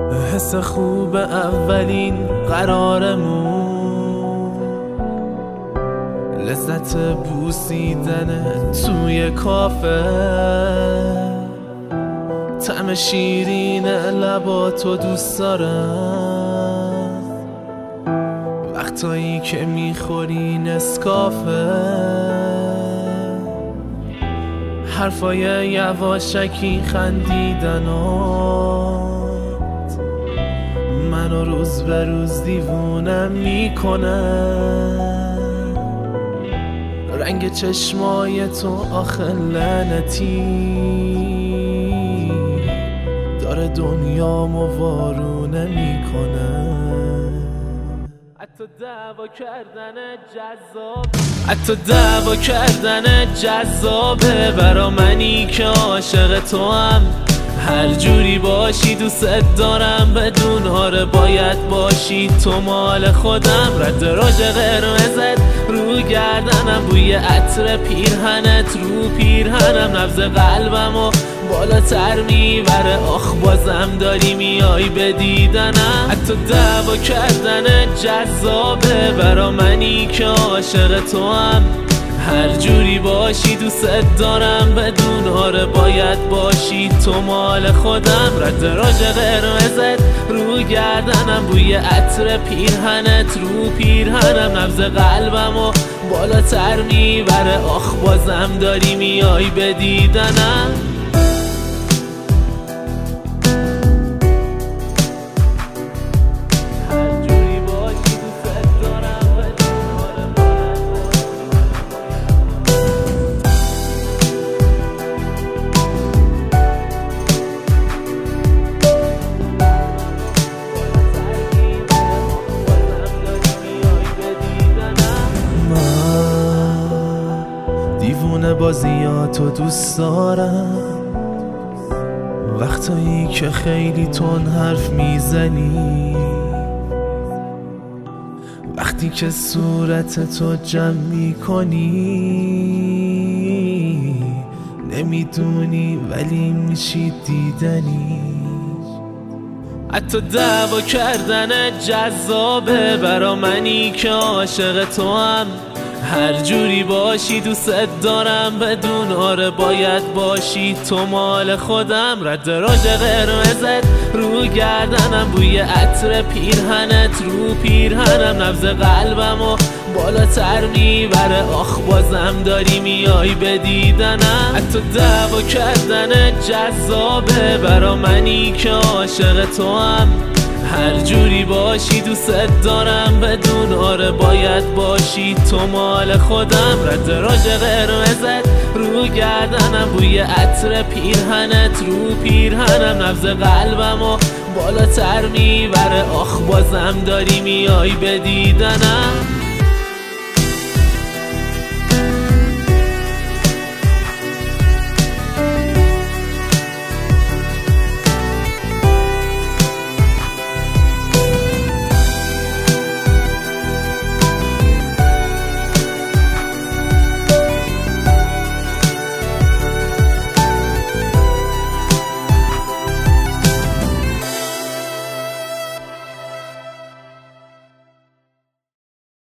حس خوب اولین قرارمون، لذت بوسیدن توی کافه، طعم شیرین لباتو دوست دارم، وقتایی که میخوری نسکافه، حرفای یواشکی خندیدنات منو روز به روز دیوونم میکنه، رنگ چشمای تو آخه لعنتی داره دنیامو وارونه میکنه. حتی دعوا کردن جذابه برا منی که عاشق تو هم، هر جوری باشی دوست دارم، بدون آره باید باشی تو مال خودم. رد راج قرمزت رو گردنم، بوی عطر پیرهنت رو پیرهنم، نبض قلبمو بالاتر میبره، آخ بازم داری میای به دیدنم. حتی دعوا کردن جذابه برا منی که عاشق تو هم، هر جوری باشی دوست دارم، بدون آره باید باشی تو مال خودم. رد راج قرمزت رو گردنم، بوی عطر پیرهنت رو پیرهنم، نبض قلبمو بالاتر میبره، آخ بازم داری میای به دیدنم. دیوونه بازیاتو دوست دارم، وقتایی که خیلی تون حرف میزنی، وقتی که صورتتو جمع میکنی، نمیدونی ولی میشی دیدنی. حتی دعوا کردن جذابه برا منی که عاشق تو هم، هر جوری باشی دوست دارم، بدون آره باید باشی تو مال خودم. رد راج قرمزت رو گردنم، بوی عطر پیرهنت رو پیرهنم، نبض قلبمو بالاتر میبره، آخ بازم داری میای به دیدنم. حتی دعوا کردن جذابه برا منی که عاشق تو هم، هر جوری باشی دوست دارم، بدون آره باید باشی تو مال خودم. رد راج قرمزت رو گردنم، بوی عطر پیرهنت رو پیرهنم، نبض قلبمو بالاتر میبره، آخ بازم داری میای به دیدنم.